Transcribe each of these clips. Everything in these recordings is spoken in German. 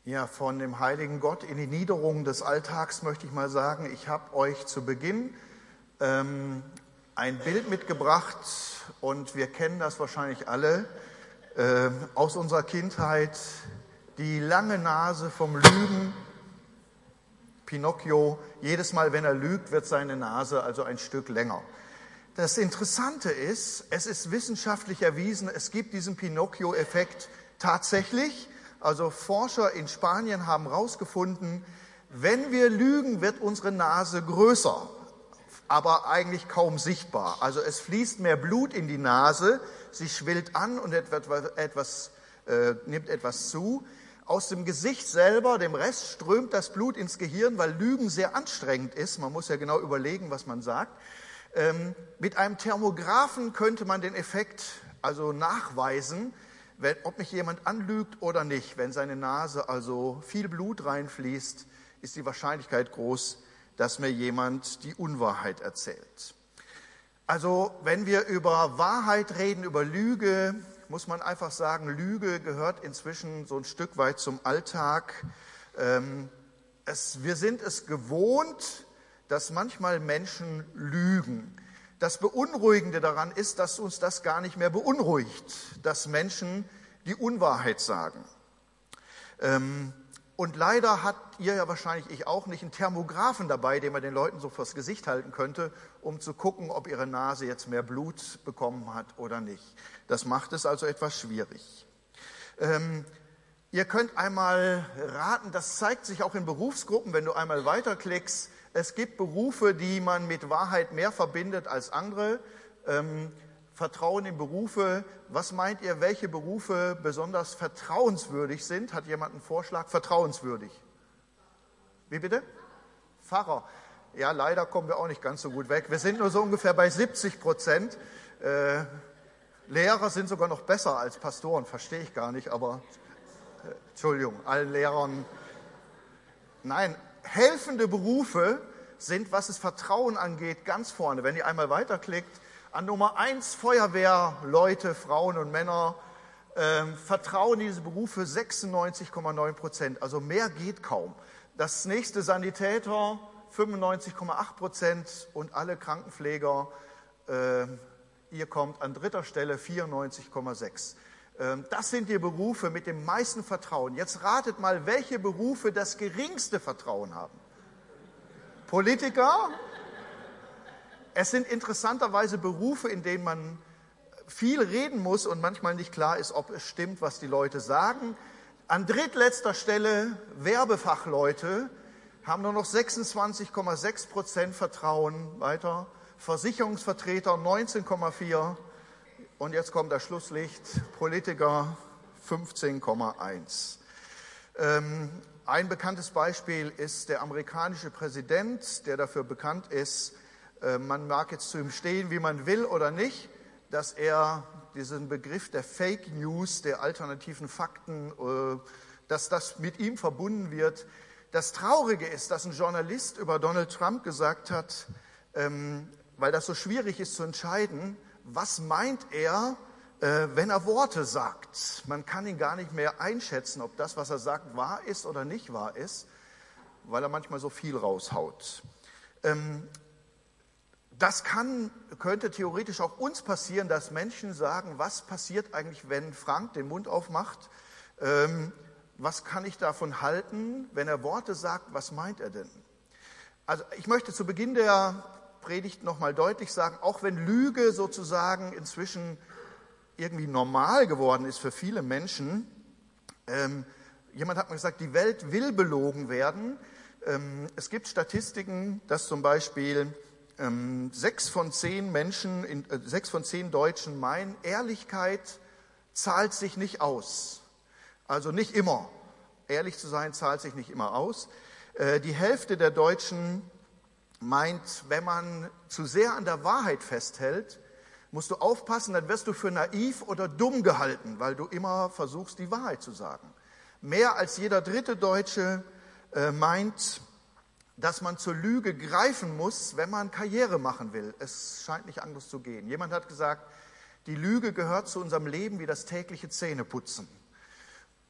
Ja, von dem heiligen Gott in die Niederung des Alltags möchte ich mal sagen, ich habe euch zu Beginn ein Bild mitgebracht und wir kennen das wahrscheinlich alle aus unserer Kindheit, die lange Nase vom Lügen. Pinocchio, jedes Mal, wenn er lügt, wird seine Nase also ein Stück länger. Das Interessante ist, es ist wissenschaftlich erwiesen, es gibt diesen Pinocchio-Effekt tatsächlich. Also Forscher in Spanien haben herausgefunden, wenn wir lügen, wird unsere Nase größer, aber eigentlich kaum sichtbar. Also es fließt mehr Blut in die Nase, sie schwillt an und nimmt etwas zu. Aus dem Gesicht selber, dem Rest, strömt das Blut ins Gehirn, weil Lügen sehr anstrengend ist. Man muss ja genau überlegen, was man sagt. Mit einem Thermographen könnte man den Effekt also nachweisen, ob mich jemand anlügt oder nicht. Wenn seine Nase also viel Blut reinfließt, ist die Wahrscheinlichkeit groß, dass mir jemand die Unwahrheit erzählt. Also wenn wir über Wahrheit reden, über Lüge, muss man einfach sagen, Lüge gehört inzwischen so ein Stück weit zum Alltag. Wir sind es gewohnt, dass manchmal Menschen lügen. Das Beunruhigende daran ist, dass uns das gar nicht mehr beunruhigt, dass Menschen die Unwahrheit sagen. Und leider habt ihr ja wahrscheinlich, ich auch nicht, einen Thermographen dabei, den man den Leuten so vors Gesicht halten könnte, um zu gucken, ob ihre Nase jetzt mehr Blut bekommen hat oder nicht. Das macht es also etwas schwierig. Ihr könnt einmal raten, das zeigt sich auch in Berufsgruppen, wenn du einmal weiterklickst. Es gibt Berufe, die man mit Wahrheit mehr verbindet als andere. Vertrauen in Berufe. Was meint ihr, welche Berufe besonders vertrauenswürdig sind? Hat jemand einen Vorschlag? Vertrauenswürdig. Wie bitte? Pfarrer. Ja, leider kommen wir auch nicht ganz so gut weg. Wir sind nur so ungefähr bei 70%. Lehrer sind sogar noch besser als Pastoren, verstehe ich gar nicht, aber Entschuldigung, allen Lehrern. Nein, helfende Berufe sind, was das Vertrauen angeht, ganz vorne. Wenn ihr einmal weiterklickt, an Nummer 1 Feuerwehrleute, Frauen und Männer, vertrauen diese Berufe 96,9%. Also mehr geht kaum. Das nächste Sanitäter 95,8% und alle Krankenpfleger, ihr kommt an dritter Stelle 94,6%. Das sind die Berufe mit dem meisten Vertrauen. Jetzt ratet mal, welche Berufe das geringste Vertrauen haben. Politiker. Es sind interessanterweise Berufe, in denen man viel reden muss und manchmal nicht klar ist, ob es stimmt, was die Leute sagen. An drittletzter Stelle Werbefachleute haben nur noch 26,6% Vertrauen. Weiter. Versicherungsvertreter 19,4%. Und jetzt kommt das Schlusslicht, Politiker 15,1%. Ein bekanntes Beispiel ist der amerikanische Präsident, der dafür bekannt ist, man mag jetzt zu ihm stehen, wie man will oder nicht, dass er diesen Begriff der Fake News, der alternativen Fakten, dass das mit ihm verbunden wird. Das Traurige ist, dass ein Journalist über Donald Trump gesagt hat, weil das so schwierig ist zu entscheiden, was meint er, wenn er Worte sagt. Man kann ihn gar nicht mehr einschätzen, ob das, was er sagt, wahr ist oder nicht wahr ist, weil er manchmal so viel raushaut. Das könnte theoretisch auch uns passieren, dass Menschen sagen, was passiert eigentlich, wenn Frank den Mund aufmacht? Was kann ich davon halten, wenn er Worte sagt? Was meint er denn? Also ich möchte zu Beginn der Predigt nochmal deutlich sagen, auch wenn Lüge sozusagen inzwischen irgendwie normal geworden ist für viele Menschen, jemand hat mir gesagt, die Welt will belogen werden. Es gibt Statistiken, dass zum Beispiel 6 von 10 Deutschen meinen, Ehrlichkeit zahlt sich nicht aus. Also nicht immer. Ehrlich zu sein zahlt sich nicht immer aus. Die Hälfte der Deutschen meint, wenn man zu sehr an der Wahrheit festhält, musst du aufpassen, dann wirst du für naiv oder dumm gehalten, weil du immer versuchst, die Wahrheit zu sagen. Mehr als jeder dritte Deutsche meint, dass man zur Lüge greifen muss, wenn man Karriere machen will. Es scheint nicht anders zu gehen. Jemand hat gesagt, die Lüge gehört zu unserem Leben wie das tägliche Zähneputzen.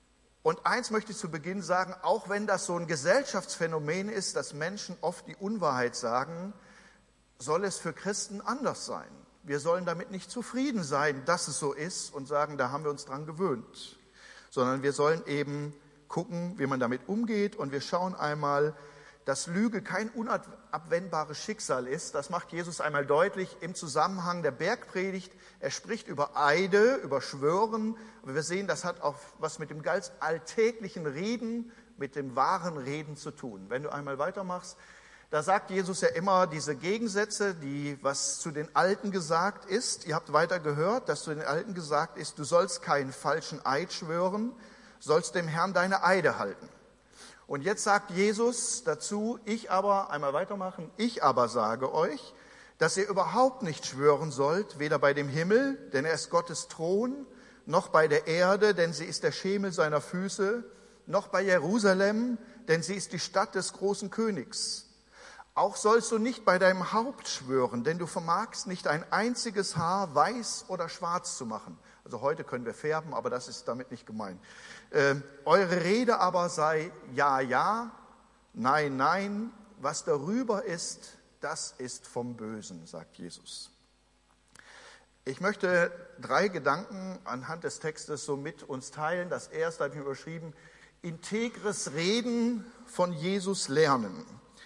Und eins möchte ich zu Beginn sagen, auch wenn das so ein Gesellschaftsphänomen ist, dass Menschen oft die Unwahrheit sagen, soll es für Christen anders sein. Wir sollen damit nicht zufrieden sein, dass es so ist und sagen, da haben wir uns dran gewöhnt, sondern wir sollen eben gucken, wie man damit umgeht. Und wir schauen einmal, dass Lüge kein unabwendbares Schicksal ist. Das macht Jesus einmal deutlich im Zusammenhang der Bergpredigt. Er spricht über Eide, über Schwören. Aber wir sehen, das hat auch was mit dem ganz alltäglichen Reden, mit dem wahren Reden zu tun. Wenn du einmal weitermachst, da sagt Jesus ja immer diese Gegensätze, was zu den Alten gesagt ist. Ihr habt weiter gehört, dass zu den Alten gesagt ist, du sollst keinen falschen Eid schwören, sollst dem Herrn deine Eide halten. Und jetzt sagt Jesus dazu, ich aber sage euch, dass ihr überhaupt nicht schwören sollt, weder bei dem Himmel, denn er ist Gottes Thron, noch bei der Erde, denn sie ist der Schemel seiner Füße, noch bei Jerusalem, denn sie ist die Stadt des großen Königs. Auch sollst du nicht bei deinem Haupt schwören, denn du vermagst nicht ein einziges Haar weiß oder schwarz zu machen. Also heute können wir färben, aber das ist damit nicht gemeint. Eure Rede aber sei ja, ja, nein, nein. Was darüber ist, das ist vom Bösen, sagt Jesus. Ich möchte 3 Gedanken anhand des Textes so mit uns teilen. Das erste habe ich mir überschrieben, integres Reden von Jesus lernen.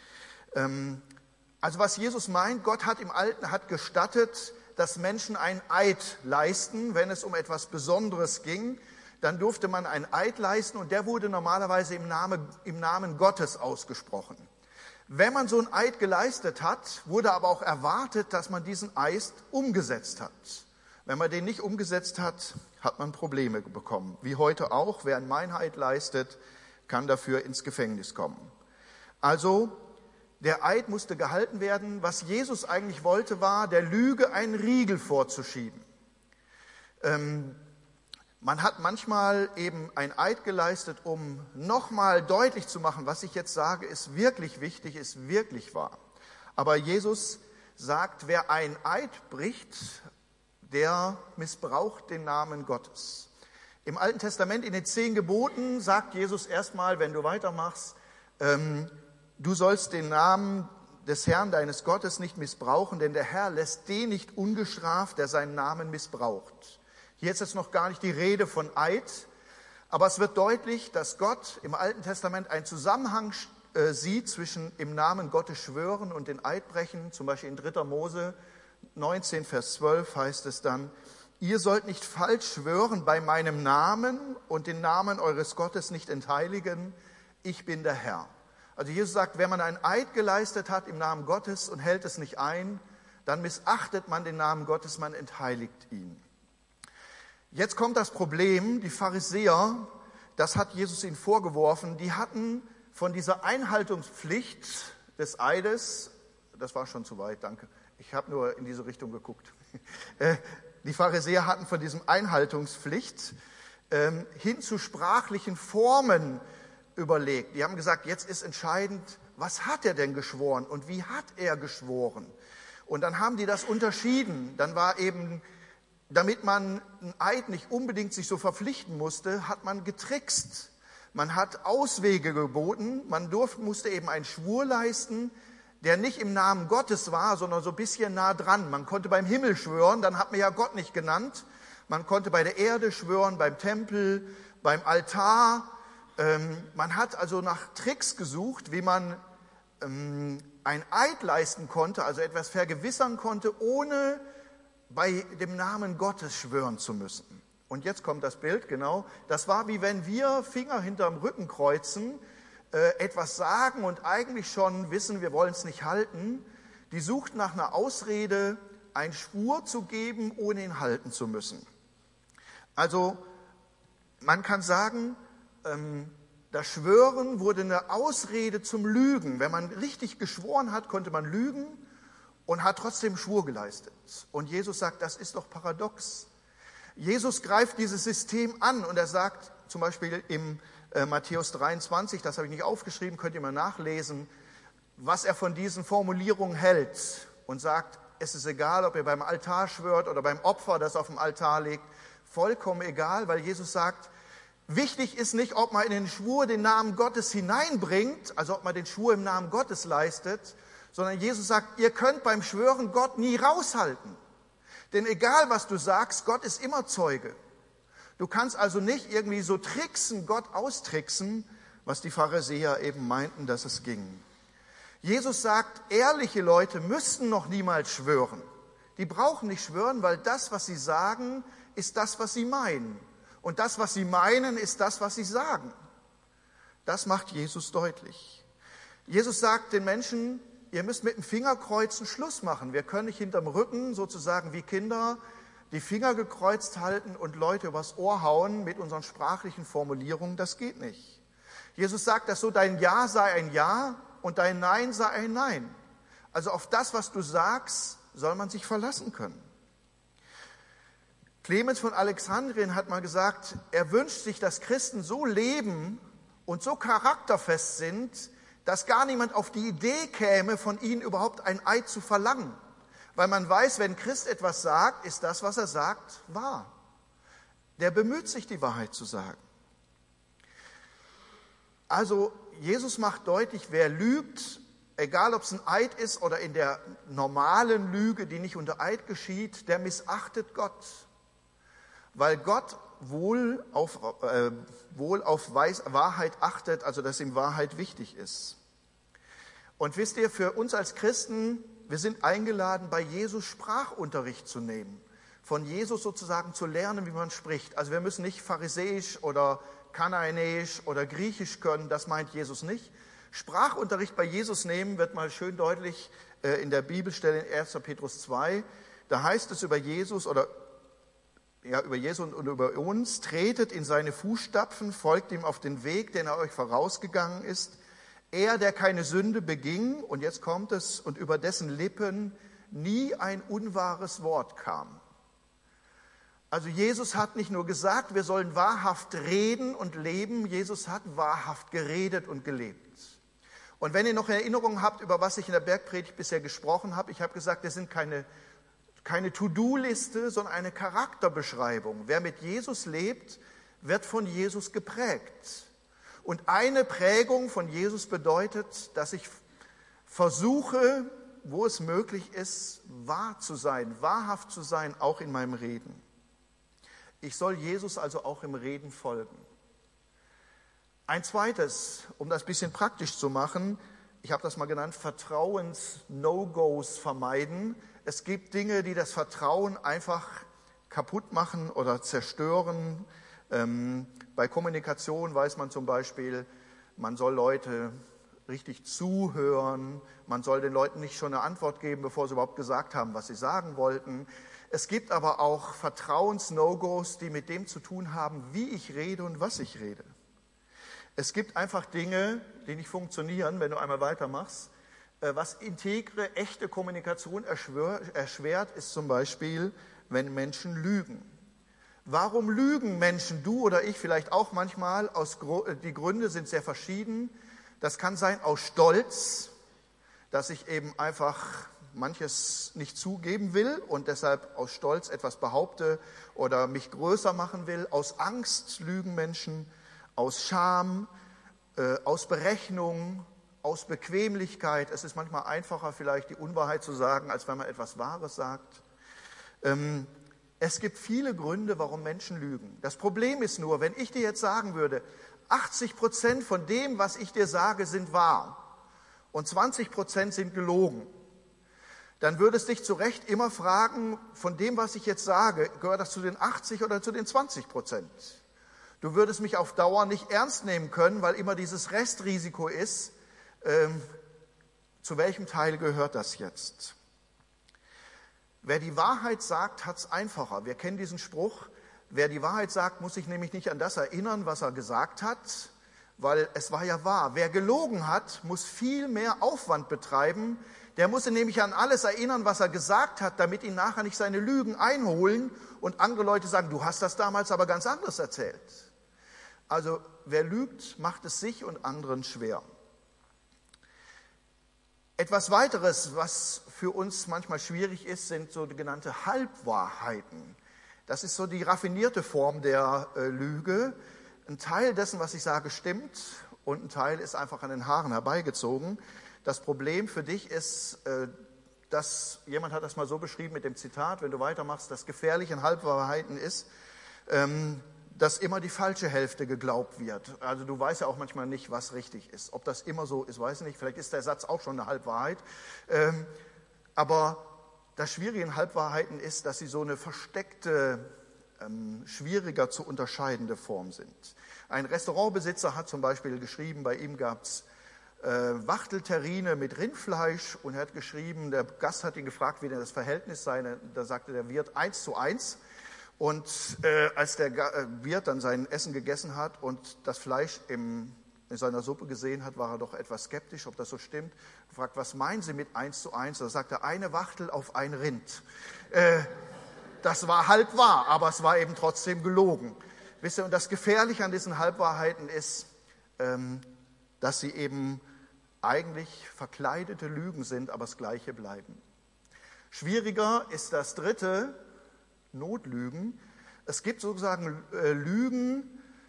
Also was Jesus meint, Gott hat im Alten gestattet, dass Menschen einen Eid leisten, wenn es um etwas Besonderes ging. Dann durfte man einen Eid leisten und der wurde normalerweise im Namen Gottes ausgesprochen. Wenn man so einen Eid geleistet hat, wurde aber auch erwartet, dass man diesen Eid umgesetzt hat. Wenn man den nicht umgesetzt hat, hat man Probleme bekommen. Wie heute auch, wer einen Meineid leistet, kann dafür ins Gefängnis kommen. Also der Eid musste gehalten werden. Was Jesus eigentlich wollte, war, der Lüge einen Riegel vorzuschieben. Man hat manchmal eben ein Eid geleistet, um nochmal deutlich zu machen, was ich jetzt sage, ist wirklich wichtig, ist wirklich wahr. Aber Jesus sagt, wer einen Eid bricht, der missbraucht den Namen Gottes. Im Alten Testament, in den 10 Geboten, sagt Jesus erstmal, wenn du weitermachst, du sollst den Namen des Herrn, deines Gottes, nicht missbrauchen, denn der Herr lässt den nicht ungestraft, der seinen Namen missbraucht. Hier ist jetzt noch gar nicht die Rede von Eid, aber es wird deutlich, dass Gott im Alten Testament einen Zusammenhang sieht zwischen im Namen Gottes schwören und den Eid brechen. Zum Beispiel in 3. Mose 19, Vers 12 heißt es dann, ihr sollt nicht falsch schwören bei meinem Namen und den Namen eures Gottes nicht entheiligen, ich bin der Herr. Also Jesus sagt, wenn man einen Eid geleistet hat im Namen Gottes und hält es nicht ein, dann missachtet man den Namen Gottes, man entheiligt ihn. Jetzt kommt das Problem, die Pharisäer, das hat Jesus ihnen vorgeworfen, die hatten von dieser Einhaltungspflicht des Eides, das war schon zu weit, danke, ich habe nur in diese Richtung geguckt, die Pharisäer hatten von diesem Einhaltungspflicht hin zu sprachlichen Formen überlegt. Die haben gesagt, jetzt ist entscheidend, was hat er denn geschworen und wie hat er geschworen? Und dann haben die das unterschieden, dann war eben, damit man einen Eid nicht unbedingt sich so verpflichten musste, hat man getrickst. Man hat Auswege geboten. Man musste eben einen Schwur leisten, der nicht im Namen Gottes war, sondern so ein bisschen nah dran. Man konnte beim Himmel schwören, dann hat man ja Gott nicht genannt. Man konnte bei der Erde schwören, beim Tempel, beim Altar. Man hat also nach Tricks gesucht, wie man ein Eid leisten konnte, also etwas vergewissern konnte, ohne bei dem Namen Gottes schwören zu müssen. Und jetzt kommt das Bild, genau. Das war wie wenn wir Finger hinterm Rücken kreuzen, etwas sagen und eigentlich schon wissen, wir wollen es nicht halten. Die sucht nach einer Ausrede, einen Schwur zu geben, ohne ihn halten zu müssen. Also man kann sagen, das Schwören wurde eine Ausrede zum Lügen. Wenn man richtig geschworen hat, konnte man lügen und hat trotzdem Schwur geleistet. Und Jesus sagt, das ist doch paradox. Jesus greift dieses System an und er sagt zum Beispiel im Matthäus 23, das habe ich nicht aufgeschrieben, könnt ihr mal nachlesen, was er von diesen Formulierungen hält und sagt, es ist egal, ob ihr beim Altar schwört oder beim Opfer, das auf dem Altar liegt, vollkommen egal, weil Jesus sagt, Wichtig ist nicht, ob man in den Schwur den Namen Gottes hineinbringt, also ob man den Schwur im Namen Gottes leistet, sondern Jesus sagt, ihr könnt beim Schwören Gott nie raushalten. Denn egal, was du sagst, Gott ist immer Zeuge. Du kannst also nicht irgendwie so tricksen, Gott austricksen, was die Pharisäer eben meinten, dass es ging. Jesus sagt, ehrliche Leute müssten noch niemals schwören. Die brauchen nicht schwören, weil das, was sie sagen, ist das, was sie meinen. Und das, was sie meinen, ist das, was sie sagen. Das macht Jesus deutlich. Jesus sagt den Menschen, ihr müsst mit dem Fingerkreuzen Schluss machen. Wir können nicht hinterm Rücken sozusagen wie Kinder die Finger gekreuzt halten und Leute übers Ohr hauen mit unseren sprachlichen Formulierungen. Das geht nicht. Jesus sagt, dass so dein Ja sei ein Ja und dein Nein sei ein Nein. Also auf das, was du sagst, soll man sich verlassen können. Clemens von Alexandrien hat mal gesagt, er wünscht sich, dass Christen so leben und so charakterfest sind, dass gar niemand auf die Idee käme, von ihnen überhaupt ein Eid zu verlangen. Weil man weiß, wenn Christ etwas sagt, ist das, was er sagt, wahr. Der bemüht sich, die Wahrheit zu sagen. Also Jesus macht deutlich, wer lügt, egal ob es ein Eid ist oder in der normalen Lüge, die nicht unter Eid geschieht, der missachtet Gott. Weil Gott wohl auf Wahrheit achtet, also dass ihm Wahrheit wichtig ist. Und wisst ihr, für uns als Christen, wir sind eingeladen, bei Jesus Sprachunterricht zu nehmen. Von Jesus sozusagen zu lernen, wie man spricht. Also wir müssen nicht Pharisäisch oder Kanaanäisch oder Griechisch können, das meint Jesus nicht. Sprachunterricht bei Jesus nehmen wird mal schön deutlich in der Bibelstelle in 1. Petrus 2. Da heißt es über Jesus und über uns, tretet in seine Fußstapfen, folgt ihm auf den Weg, den er euch vorausgegangen ist. Er, der keine Sünde beging, und jetzt kommt es, und über dessen Lippen nie ein unwahres Wort kam. Also Jesus hat nicht nur gesagt, wir sollen wahrhaft reden und leben, Jesus hat wahrhaft geredet und gelebt. Und wenn ihr noch Erinnerungen habt, über was ich in der Bergpredigt bisher gesprochen habe, ich habe gesagt, das sind keine To-Do-Liste, sondern eine Charakterbeschreibung. Wer mit Jesus lebt, wird von Jesus geprägt. Und eine Prägung von Jesus bedeutet, dass ich versuche, wo es möglich ist, wahr zu sein, wahrhaft zu sein, auch in meinem Reden. Ich soll Jesus also auch im Reden folgen. Ein zweites, um das ein bisschen praktisch zu machen, ich habe das mal genannt, Vertrauens-No-Gos vermeiden. Es gibt Dinge, die das Vertrauen einfach kaputt machen oder zerstören. Bei Kommunikation weiß man zum Beispiel, man soll Leute richtig zuhören, man soll den Leuten nicht schon eine Antwort geben, bevor sie überhaupt gesagt haben, was sie sagen wollten. Es gibt aber auch Vertrauens-No-Gos, die mit dem zu tun haben, wie ich rede und was ich rede. Es gibt einfach Dinge, die nicht funktionieren, wenn du einmal weitermachst. Was integre, echte Kommunikation erschwert, ist zum Beispiel, wenn Menschen lügen. Warum lügen Menschen, du oder ich vielleicht auch manchmal? Die Gründe sind sehr verschieden. Das kann sein aus Stolz, dass ich eben einfach manches nicht zugeben will und deshalb aus Stolz etwas behaupte oder mich größer machen will. Aus Angst lügen Menschen, aus Scham, aus Berechnung, aus Bequemlichkeit. Es ist manchmal einfacher, vielleicht die Unwahrheit zu sagen, als wenn man etwas Wahres sagt. Es gibt viele Gründe, warum Menschen lügen. Das Problem ist nur, wenn ich dir jetzt sagen würde, 80% von dem, was ich dir sage, sind wahr und 20% sind gelogen, dann würdest dich zu Recht immer fragen, von dem, was ich jetzt sage, gehört das zu den 80 oder zu den 20%? Du würdest mich auf Dauer nicht ernst nehmen können, weil immer dieses Restrisiko ist, zu welchem Teil gehört das jetzt? Wer die Wahrheit sagt, hat es einfacher. Wir kennen diesen Spruch, wer die Wahrheit sagt, muss sich nämlich nicht an das erinnern, was er gesagt hat, weil es war ja wahr. Wer gelogen hat, muss viel mehr Aufwand betreiben. Der muss sich nämlich an alles erinnern, was er gesagt hat, damit ihn nachher nicht seine Lügen einholen und andere Leute sagen, du hast das damals aber ganz anders erzählt. Also wer lügt, macht es sich und anderen schwer. Etwas weiteres, was für uns manchmal schwierig ist, sind sogenannte Halbwahrheiten. Das ist so die raffinierte Form der Lüge. ein Teil dessen, was ich sage, stimmt und ein Teil ist einfach an den Haaren herbeigezogen. Das Problem für dich ist, dass jemand hat das mal so beschrieben mit dem Zitat, wenn du weitermachst, das Gefährliche in Halbwahrheiten ist, dass immer die falsche Hälfte geglaubt wird. Also du weißt ja auch manchmal nicht, was richtig ist. Ob das immer so ist, weiß ich nicht. Vielleicht ist der Satz auch schon eine Halbwahrheit. Aber das Schwierige in Halbwahrheiten ist, dass sie so eine versteckte, schwieriger zu unterscheidende Form sind. Ein Restaurantbesitzer hat zum Beispiel geschrieben, bei ihm gab es Wachtelterrine mit Rindfleisch und er hat geschrieben, der Gast hat ihn gefragt, wie denn das Verhältnis sei. Da sagte der Wirt 1:1. Und als der Wirt dann sein Essen gegessen hat und das Fleisch in seiner Suppe gesehen hat, war er doch etwas skeptisch, ob das so stimmt. Er fragt, was meinen Sie mit 1:1? Da sagt er, eine Wachtel auf ein Rind. Das war halb wahr, aber es war eben trotzdem gelogen. Wisst ihr, und das Gefährliche an diesen Halbwahrheiten ist, dass sie eben eigentlich verkleidete Lügen sind, aber das Gleiche bleiben. Schwieriger ist das dritte, Notlügen. Es gibt sozusagen Lügen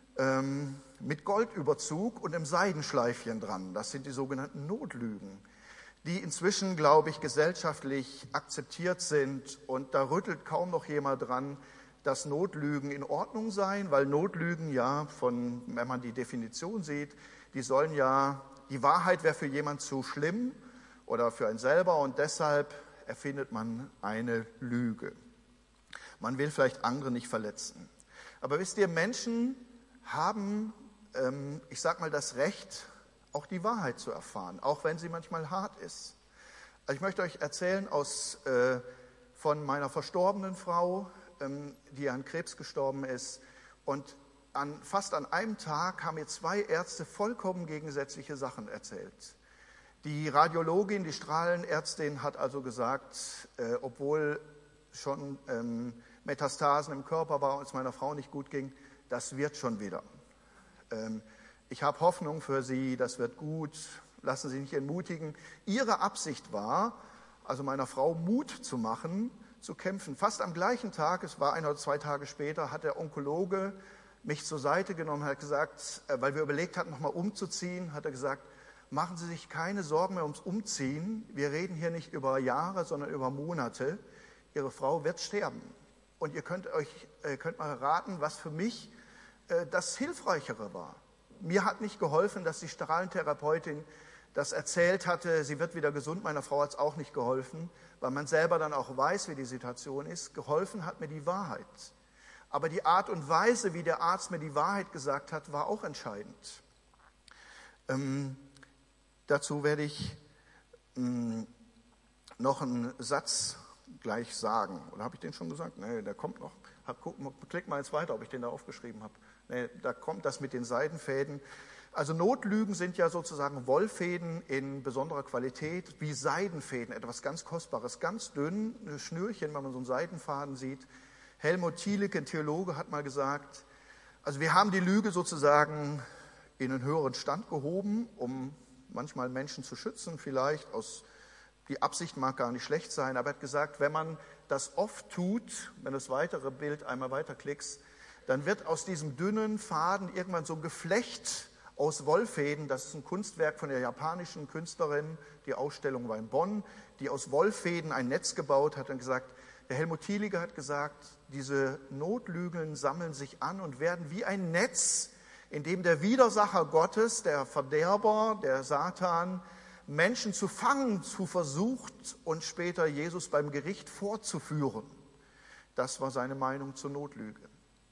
mit Goldüberzug und einem Seidenschleifchen dran. Das sind die sogenannten Notlügen, die inzwischen, glaube ich, gesellschaftlich akzeptiert sind. Und da rüttelt kaum noch jemand dran, dass Notlügen in Ordnung seien, weil Notlügen ja, wenn man die Definition sieht, die sollen ja, die Wahrheit wäre für jemand zu schlimm oder für einen selber und deshalb erfindet man eine Lüge. Man will vielleicht andere nicht verletzen. Aber wisst ihr, Menschen haben, ich sag mal, das Recht, auch die Wahrheit zu erfahren, auch wenn sie manchmal hart ist. Also ich möchte euch erzählen von meiner verstorbenen Frau, die an Krebs gestorben ist. Und fast an einem Tag haben mir 2 Ärzte vollkommen gegensätzliche Sachen erzählt. Die Radiologin, die Strahlenärztin hat also gesagt, obwohl schon Metastasen im Körper war und es meiner Frau nicht gut ging, das wird schon wieder. Ich habe Hoffnung für Sie, das wird gut, lassen Sie sich nicht entmutigen. Ihre Absicht war, also meiner Frau Mut zu machen, zu kämpfen. Fast am gleichen Tag, es war 1 oder 2 Tage später, hat der Onkologe mich zur Seite genommen, hat gesagt, weil wir überlegt hatten, nochmal umzuziehen, hat er gesagt, machen Sie sich keine Sorgen mehr ums Umziehen. Wir reden hier nicht über Jahre, sondern über Monate. Ihre Frau wird sterben. Und ihr könnt mal raten, was für mich das Hilfreichere war. Mir hat nicht geholfen, dass die Strahlentherapeutin das erzählt hatte, sie wird wieder gesund. Meiner Frau hat es auch nicht geholfen, weil man selber dann auch weiß, wie die Situation ist. Geholfen hat mir die Wahrheit. Aber die Art und Weise, wie der Arzt mir die Wahrheit gesagt hat, war auch entscheidend. Dazu werde ich noch einen Satz gleich sagen. Oder habe ich den schon gesagt? Nee, der kommt noch. Klick mal jetzt weiter, ob ich den da aufgeschrieben habe. Nee, da kommt das mit den Seidenfäden. Also Notlügen sind ja sozusagen Wollfäden in besonderer Qualität, wie Seidenfäden, etwas ganz Kostbares, ganz dünn, ein Schnürchen, wenn man so einen Seidenfaden sieht. Helmut Thielicke, ein Theologe, hat mal gesagt, also wir haben die Lüge sozusagen in einen höheren Stand gehoben, um manchmal Menschen zu schützen, vielleicht die Absicht mag gar nicht schlecht sein, aber er hat gesagt, wenn man das oft tut, wenn du das weitere Bild einmal weiterklickst, dann wird aus diesem dünnen Faden irgendwann so ein Geflecht aus Wollfäden. Das ist ein Kunstwerk von der japanischen Künstlerin, die Ausstellung war in Bonn, die aus Wollfäden ein Netz gebaut hat und gesagt, der Helmut Thielicke hat gesagt, diese Notlügen sammeln sich an und werden wie ein Netz, in dem der Widersacher Gottes, der Verderber, der Satan, Menschen zu fangen zu versucht und später Jesus beim Gericht vorzuführen. Das war seine Meinung zur Notlüge.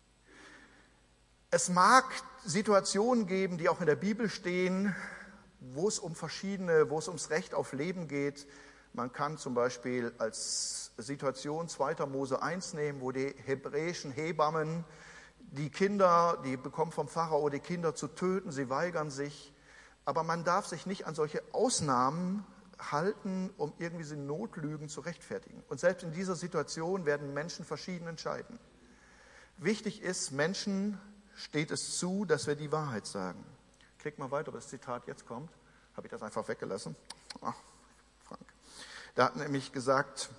Es mag Situationen geben, die auch in der Bibel stehen, wo es ums Recht auf Leben geht. Man kann zum Beispiel als Situation 2. Mose 1 nehmen, wo die hebräischen Hebammen die bekommen vom Pharao die Kinder zu töten, sie weigern sich. Aber man darf sich nicht an solche Ausnahmen halten, um irgendwie diese Notlügen zu rechtfertigen. Und selbst in dieser Situation werden Menschen verschieden entscheiden. Wichtig ist, Menschen steht es zu, dass wir die Wahrheit sagen. Klick mal weiter, ob das Zitat jetzt kommt. Habe ich das einfach weggelassen? Ach, Frank. Da hat nämlich gesagt,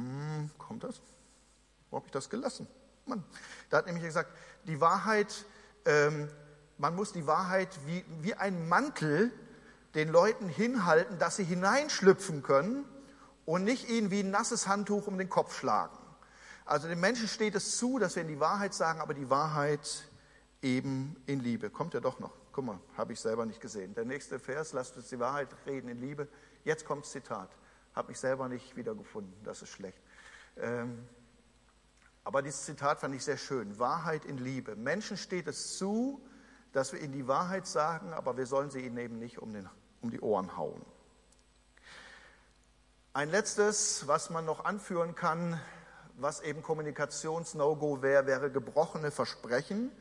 kommt das? Wo habe ich das gelassen? Mann. Da hat nämlich gesagt, die Wahrheit man muss die Wahrheit wie ein Mantel den Leuten hinhalten, dass sie hineinschlüpfen können und nicht ihnen wie ein nasses Handtuch um den Kopf schlagen. Also den Menschen steht es zu, dass wir ihnen die Wahrheit sagen, aber die Wahrheit eben in Liebe. Kommt ja doch noch. Guck mal, habe ich selber nicht gesehen. Der nächste Vers, lasst uns die Wahrheit reden in Liebe. Jetzt kommt das Zitat. Habe mich selber nicht wiedergefunden, das ist schlecht. Aber dieses Zitat fand ich sehr schön. Wahrheit in Liebe. Menschen steht es zu, dass wir ihnen die Wahrheit sagen, aber wir sollen sie ihnen eben nicht um die Ohren hauen. Ein letztes, was man noch anführen kann, was eben Kommunikations-No-Go wäre gebrochene Versprechen.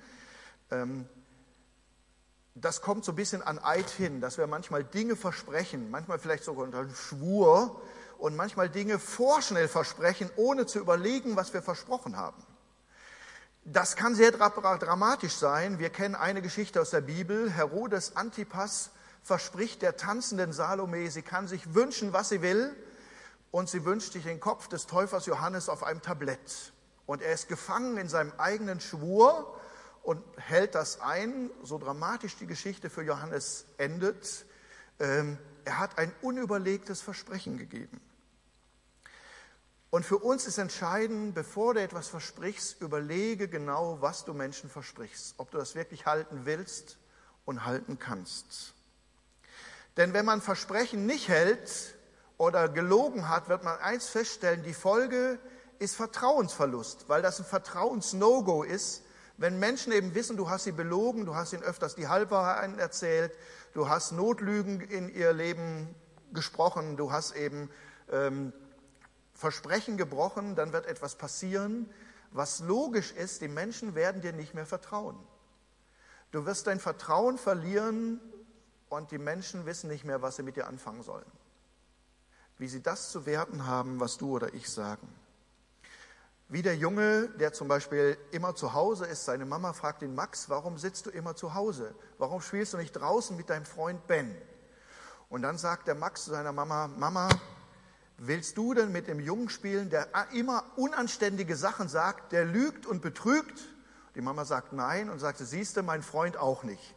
Das kommt so ein bisschen an Eid hin, dass wir manchmal Dinge versprechen, manchmal vielleicht sogar unter einem Schwur und manchmal Dinge vorschnell versprechen, ohne zu überlegen, was wir versprochen haben. Das kann sehr dramatisch sein. Wir kennen eine Geschichte aus der Bibel. Herodes Antipas verspricht der tanzenden Salome, sie kann sich wünschen, was sie will, und sie wünscht sich den Kopf des Täufers Johannes auf einem Tablett. Und er ist gefangen in seinem eigenen Schwur und hält das ein, so dramatisch die Geschichte für Johannes endet. Er hat ein unüberlegtes Versprechen gegeben. Und für uns ist entscheidend, bevor du etwas versprichst, überlege genau, was du Menschen versprichst, ob du das wirklich halten willst und halten kannst. Denn wenn man Versprechen nicht hält oder gelogen hat, wird man eins feststellen, die Folge ist Vertrauensverlust, weil das ein Vertrauens-No-Go ist. Wenn Menschen eben wissen, du hast sie belogen, du hast ihnen öfters die Halbwahrheiten erzählt, du hast Notlügen in ihr Leben gesprochen, du hast eben Versprechen gebrochen, dann wird etwas passieren, was logisch ist, die Menschen werden dir nicht mehr vertrauen. Du wirst dein Vertrauen verlieren und die Menschen wissen nicht mehr, was sie mit dir anfangen sollen. Wie sie das zu werten haben, was du oder ich sagen. Wie der Junge, der zum Beispiel immer zu Hause ist, seine Mama fragt ihn, Max, warum sitzt du immer zu Hause? Warum spielst du nicht draußen mit deinem Freund Ben? Und dann sagt der Max zu seiner Mama, Mama, willst du denn mit dem Jungen spielen, der immer unanständige Sachen sagt, der lügt und betrügt? Die Mama sagt nein und sagt, siehst du, mein Freund auch nicht.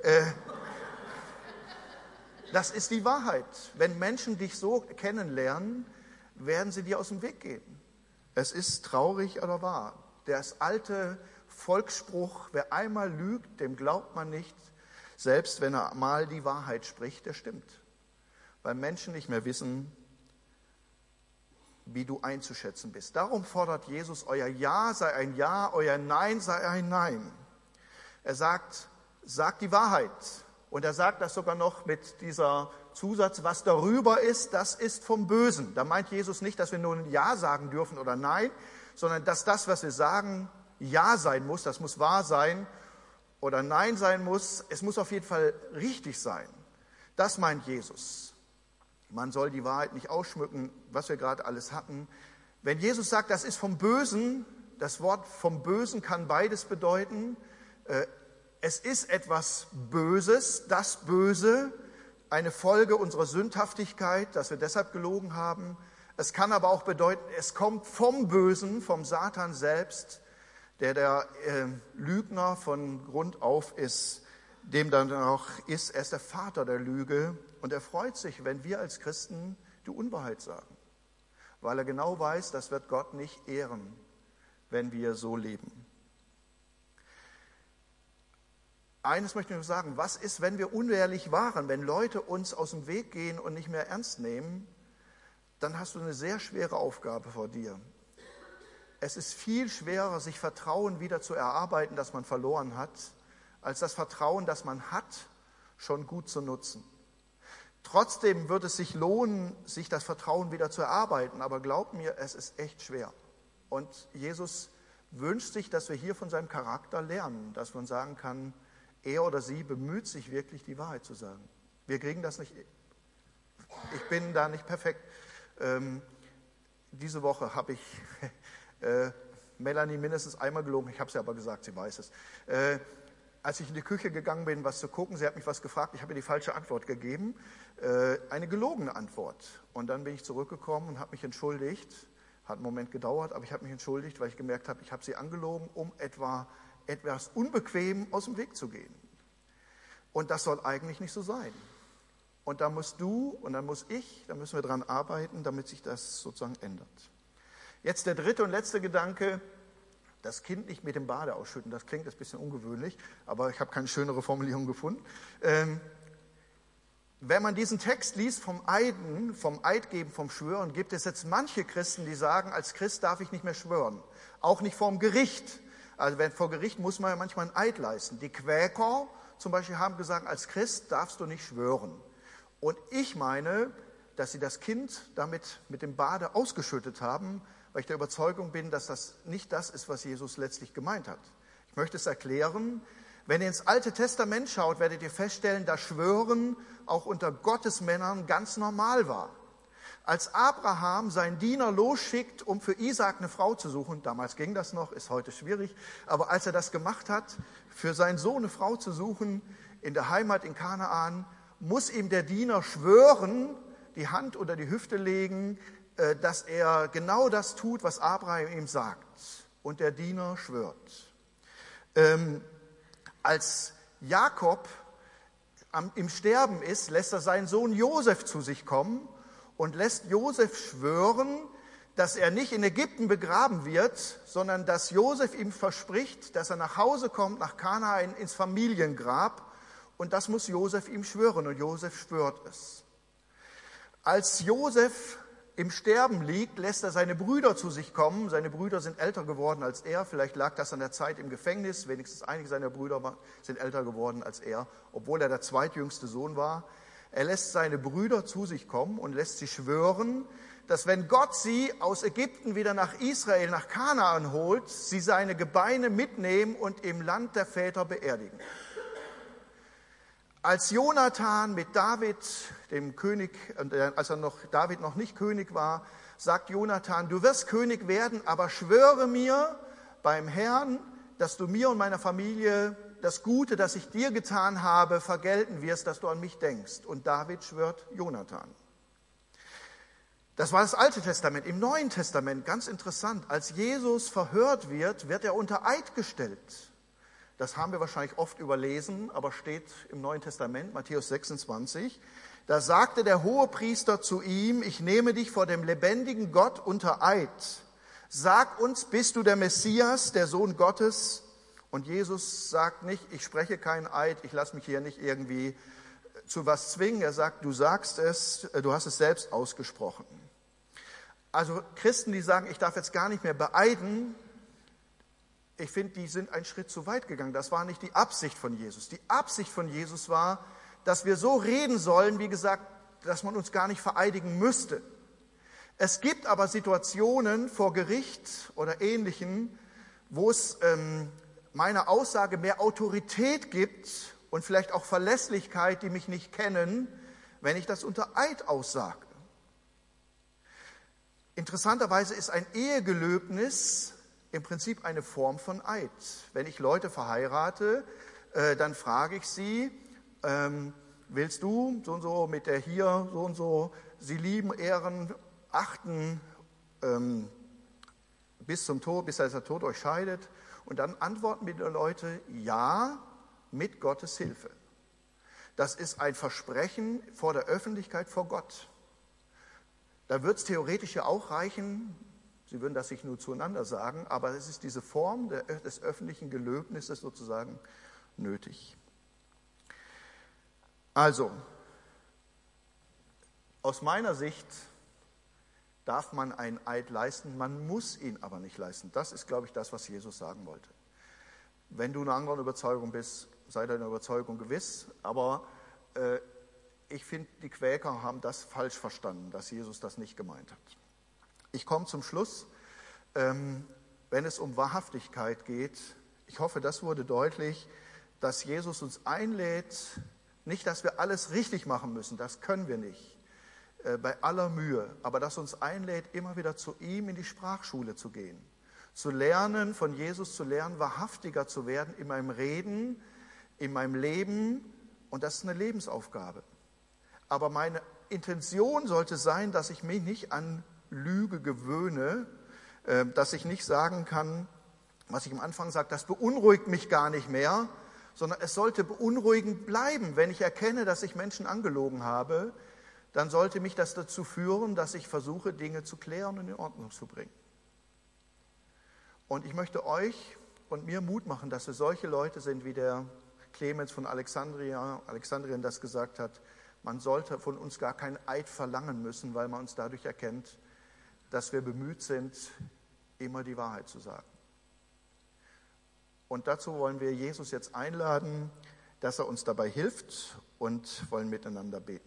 Das ist die Wahrheit. Wenn Menschen dich so kennenlernen, werden sie dir aus dem Weg gehen. Es ist traurig, aber wahr. Der alte Volksspruch, wer einmal lügt, dem glaubt man nicht, selbst wenn er mal die Wahrheit spricht, der stimmt. Weil Menschen nicht mehr wissen, wie du einzuschätzen bist. Darum fordert Jesus, euer Ja sei ein Ja, euer Nein sei ein Nein. Er sagt die Wahrheit. Und er sagt das sogar noch mit dieser Zusatz, was darüber ist, das ist vom Bösen. Da meint Jesus nicht, dass wir nur ein Ja sagen dürfen oder Nein, sondern dass das, was wir sagen, Ja sein muss, das muss wahr sein oder Nein sein muss. Es muss auf jeden Fall richtig sein. Das meint Jesus. Man soll die Wahrheit nicht ausschmücken, was wir gerade alles hatten. Wenn Jesus sagt, das ist vom Bösen, das Wort vom Bösen kann beides bedeuten. Es ist etwas Böses, das Böse, eine Folge unserer Sündhaftigkeit, dass wir deshalb gelogen haben. Es kann aber auch bedeuten, es kommt vom Bösen, vom Satan selbst, der Lügner von Grund auf ist, dem dann auch ist, er ist der Vater der Lüge und er freut sich, wenn wir als Christen die Unwahrheit sagen, weil er genau weiß, das wird Gott nicht ehren, wenn wir so leben. Eines möchte ich noch sagen, was ist, wenn wir unehrlich waren, wenn Leute uns aus dem Weg gehen und nicht mehr ernst nehmen, dann hast du eine sehr schwere Aufgabe vor dir. Es ist viel schwerer, sich Vertrauen wieder zu erarbeiten, das man verloren hat, als das Vertrauen, das man hat, schon gut zu nutzen. Trotzdem wird es sich lohnen, sich das Vertrauen wieder zu erarbeiten, aber glaub mir, es ist echt schwer. Und Jesus wünscht sich, dass wir hier von seinem Charakter lernen, dass man sagen kann, er oder sie bemüht sich wirklich, die Wahrheit zu sagen. Wir kriegen das nicht, ich bin da nicht perfekt. Diese Woche habe ich Melanie mindestens einmal gelogen, ich habe es ja aber gesagt, sie weiß es. Als ich in die Küche gegangen bin, was zu gucken, sie hat mich was gefragt, ich habe ihr die falsche Antwort gegeben, eine gelogene Antwort. Und dann bin ich zurückgekommen und habe mich entschuldigt, hat einen Moment gedauert, aber ich habe mich entschuldigt, weil ich gemerkt habe, ich habe sie angelogen, um etwa etwas unbequem aus dem Weg zu gehen. Und das soll eigentlich nicht so sein. Und da musst du und dann muss ich, da müssen wir dran arbeiten, damit sich das sozusagen ändert. Jetzt der dritte und letzte Gedanke, das Kind nicht mit dem Bade ausschütten. Das klingt jetzt ein bisschen ungewöhnlich, aber ich habe keine schönere Formulierung gefunden. Wenn man diesen Text liest vom Eidgeben, vom Schwören, gibt es jetzt manche Christen, die sagen, als Christ darf ich nicht mehr schwören. Auch nicht vorm Gericht. Also vor Gericht muss man ja manchmal einen Eid leisten. Die Quäker zum Beispiel haben gesagt, als Christ darfst du nicht schwören. Und ich meine, dass sie das Kind damit mit dem Bade ausgeschüttet haben, weil ich der Überzeugung bin, dass das nicht das ist, was Jesus letztlich gemeint hat. Ich möchte es erklären. Wenn ihr ins Alte Testament schaut, werdet ihr feststellen, dass Schwören auch unter Gottesmännern ganz normal war. Als Abraham seinen Diener losschickt, um für Isaak eine Frau zu suchen, damals ging das noch, ist heute schwierig, aber als er das gemacht hat, für seinen Sohn eine Frau zu suchen, in der Heimat in Kanaan, muss ihm der Diener schwören, die Hand unter die Hüfte legen, dass er genau das tut, was Abraham ihm sagt. Und der Diener schwört. Als Jakob im Sterben ist, lässt er seinen Sohn Josef zu sich kommen und lässt Josef schwören, dass er nicht in Ägypten begraben wird, sondern dass Josef ihm verspricht, dass er nach Hause kommt, nach Kanaan ins Familiengrab. Und das muss Josef ihm schwören und Josef schwört es. Als Josef im Sterben liegt, lässt er seine Brüder zu sich kommen. Seine Brüder sind älter geworden als er. Vielleicht lag das an der Zeit im Gefängnis. Wenigstens einige seiner Brüder sind älter geworden als er, obwohl er der zweitjüngste Sohn war. Er lässt seine Brüder zu sich kommen und lässt sie schwören, dass wenn Gott sie aus Ägypten wieder nach Israel, nach Kanaan holt, sie seine Gebeine mitnehmen und im Land der Väter beerdigen. Als Jonathan mit David, dem König, als David noch nicht König war, sagt Jonathan, du wirst König werden, aber schwöre mir beim Herrn, dass du mir und meiner Familie das Gute, das ich dir getan habe, vergelten wirst, dass du an mich denkst. Und David schwört Jonathan. Das war das Alte Testament. Im Neuen Testament, ganz interessant, als Jesus verhört wird, wird er unter Eid gestellt. Das haben wir wahrscheinlich oft überlesen, aber steht im Neuen Testament, Matthäus 26. Da sagte der Hohepriester zu ihm, ich nehme dich vor dem lebendigen Gott unter Eid. Sag uns, bist du der Messias, der Sohn Gottes? Und Jesus sagt nicht, ich spreche keinen Eid, ich lasse mich hier nicht irgendwie zu was zwingen. Er sagt, du sagst es, du hast es selbst ausgesprochen. Also Christen, die sagen, ich darf jetzt gar nicht mehr beeiden, ich finde, die sind einen Schritt zu weit gegangen. Das war nicht die Absicht von Jesus. Die Absicht von Jesus war, dass wir so reden sollen, wie gesagt, dass man uns gar nicht vereidigen müsste. Es gibt aber Situationen vor Gericht oder Ähnlichem, wo es meiner Aussage mehr Autorität gibt und vielleicht auch Verlässlichkeit, die mich nicht kennen, wenn ich das unter Eid aussage. Interessanterweise ist ein Ehegelöbnis im Prinzip eine Form von Eid. Wenn ich Leute verheirate, dann frage ich sie, willst du so und so mit der hier so und so sie lieben, ehren, achten bis zum Tod, bis der Tod euch scheidet? Und dann antworten mir die Leute, ja, mit Gottes Hilfe. Das ist ein Versprechen vor der Öffentlichkeit, vor Gott. Da wird es theoretisch ja auch reichen, Sie würden das sich nur zueinander sagen, aber es ist diese Form des öffentlichen Gelöbnisses sozusagen nötig. Also, aus meiner Sicht darf man einen Eid leisten, man muss ihn aber nicht leisten. Das ist, glaube ich, das, was Jesus sagen wollte. Wenn du einer anderen Überzeugung bist, sei deiner Überzeugung gewiss, aber ich finde, die Quäker haben das falsch verstanden, dass Jesus das nicht gemeint hat. Ich komme zum Schluss, wenn es um Wahrhaftigkeit geht. Ich hoffe, das wurde deutlich, dass Jesus uns einlädt, nicht, dass wir alles richtig machen müssen, das können wir nicht, bei aller Mühe, aber dass uns einlädt, immer wieder zu ihm in die Sprachschule zu gehen, zu lernen, von Jesus zu lernen, wahrhaftiger zu werden in meinem Reden, in meinem Leben, und das ist eine Lebensaufgabe. Aber meine Intention sollte sein, dass ich mich nicht an Lüge gewöhne, dass ich nicht sagen kann, was ich am Anfang sagte, das beunruhigt mich gar nicht mehr, sondern es sollte beunruhigend bleiben. Wenn ich erkenne, dass ich Menschen angelogen habe, dann sollte mich das dazu führen, dass ich versuche, Dinge zu klären und in Ordnung zu bringen. Und ich möchte euch und mir Mut machen, dass wir solche Leute sind, wie der Clemens von Alexandrien das gesagt hat. Man sollte von uns gar keinen Eid verlangen müssen, weil man uns dadurch erkennt, dass wir bemüht sind, immer die Wahrheit zu sagen. Und dazu wollen wir Jesus jetzt einladen, dass er uns dabei hilft und wollen miteinander beten.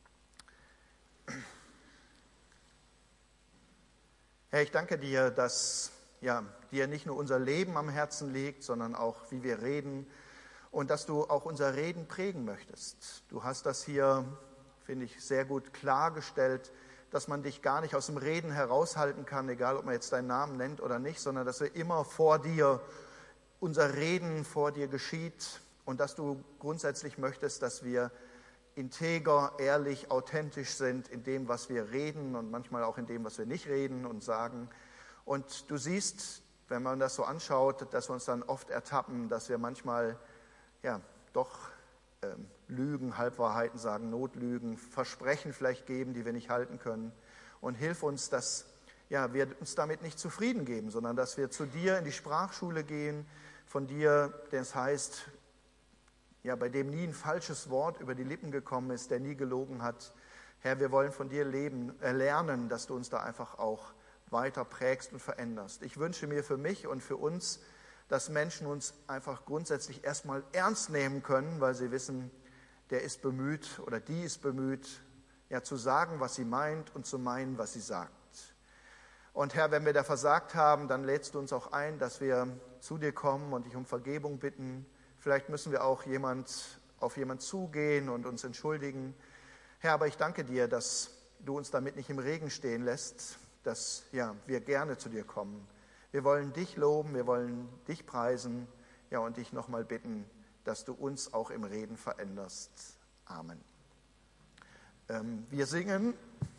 Herr, ich danke dir, dass dir nicht nur unser Leben am Herzen liegt, sondern auch, wie wir reden und dass du auch unser Reden prägen möchtest. Du hast das hier, finde ich, sehr gut klargestellt, dass man dich gar nicht aus dem Reden heraushalten kann, egal ob man jetzt deinen Namen nennt oder nicht, sondern dass wir immer vor dir, unser Reden vor dir geschieht und dass du grundsätzlich möchtest, dass wir integer, ehrlich, authentisch sind in dem, was wir reden und manchmal auch in dem, was wir nicht reden und sagen. Und du siehst, wenn man das so anschaut, dass wir uns dann oft ertappen, dass wir manchmal doch Lügen, Halbwahrheiten sagen, Notlügen, Versprechen vielleicht geben, die wir nicht halten können. Und hilf uns, dass wir uns damit nicht zufrieden geben, sondern dass wir zu dir in die Sprachschule gehen, von dir, der es heißt, bei dem nie ein falsches Wort über die Lippen gekommen ist, der nie gelogen hat. Herr, wir wollen von dir lernen, dass du uns da einfach auch weiter prägst und veränderst. Ich wünsche mir für mich und für uns, dass Menschen uns einfach grundsätzlich erstmal ernst nehmen können, weil sie wissen, der ist bemüht oder die ist bemüht, zu sagen, was sie meint und zu meinen, was sie sagt. Und Herr, wenn wir da versagt haben, dann lädst du uns auch ein, dass wir zu dir kommen und dich um Vergebung bitten. Vielleicht müssen wir auch auf jemand zugehen und uns entschuldigen. Herr, aber ich danke dir, dass du uns damit nicht im Regen stehen lässt, dass wir gerne zu dir kommen. Wir wollen dich loben, wir wollen dich preisen, und dich nochmal bitten, dass du uns auch im Reden veränderst. Amen. Wir singen